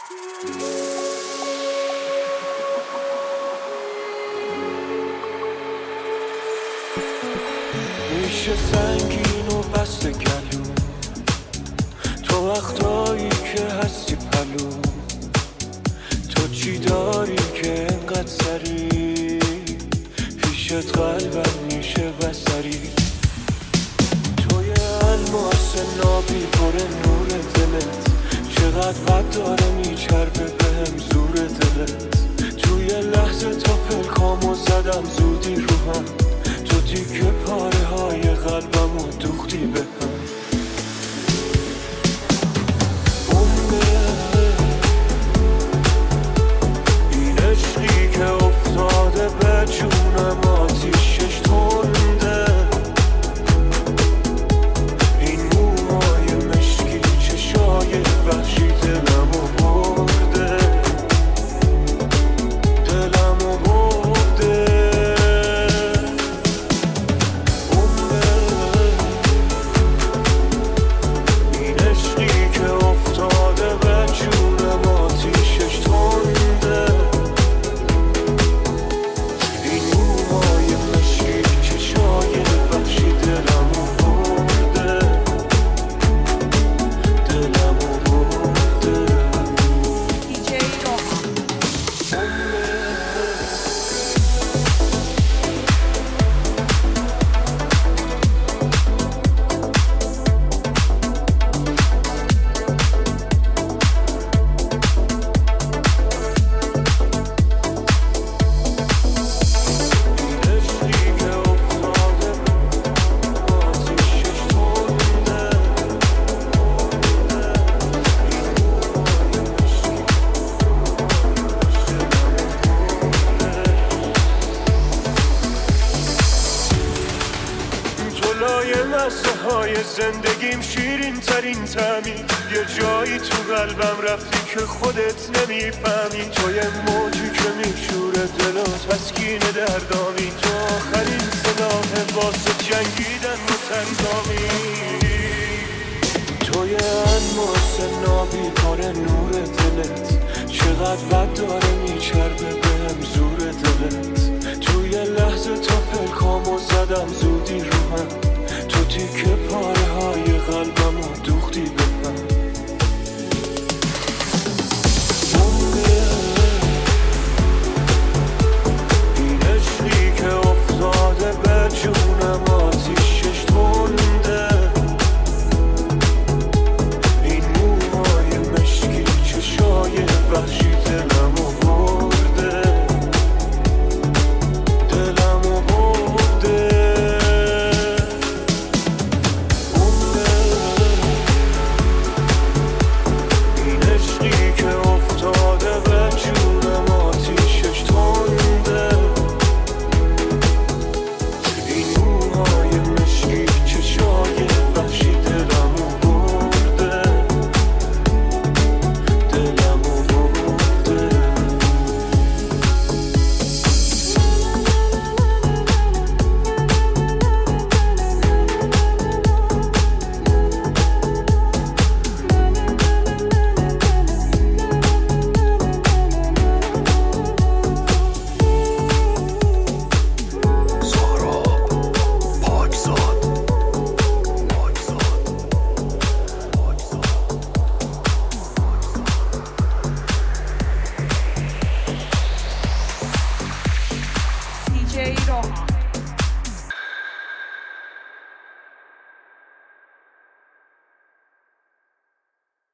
میشه سنگین و بست گلوم تو وقتایی که هستی پلوم تو چی داری که انقدر سری پیشت قلبم میشه بسری توی الماس نابی پر نور دلت چقدر قد داره میچربه بهم زور دلت توی لحظه تا پلکامو زدم زودی رو هم تو دیگه پاره های قلبمو دوختی به هم این عشقی که افتاده به جونم آتیشش تنده این موهای مشکی چشای وحشی دلمو برده دلمو برده های زندگیم شیرین ترین تعمی یه جایی تو قلبم رفتی که خودت نمیفهمی تو یه موجی که میشوره دل و تسکین دردامی تو آخرین سلاح واسه جنگیدن و تنظامی تو یه الماس نابی پر نور دلت چقدر بد داره میچربه بهم زور دلت توی لحظه تا پلکامو زدم زودی رو هم تو تیکه پاره های قلبمو دوختی به من این عشقی که افتاده به جونم آتیشش تنده این موهای مشکی چشای وحشی دلمو برده دلمو برده DJ Rohan.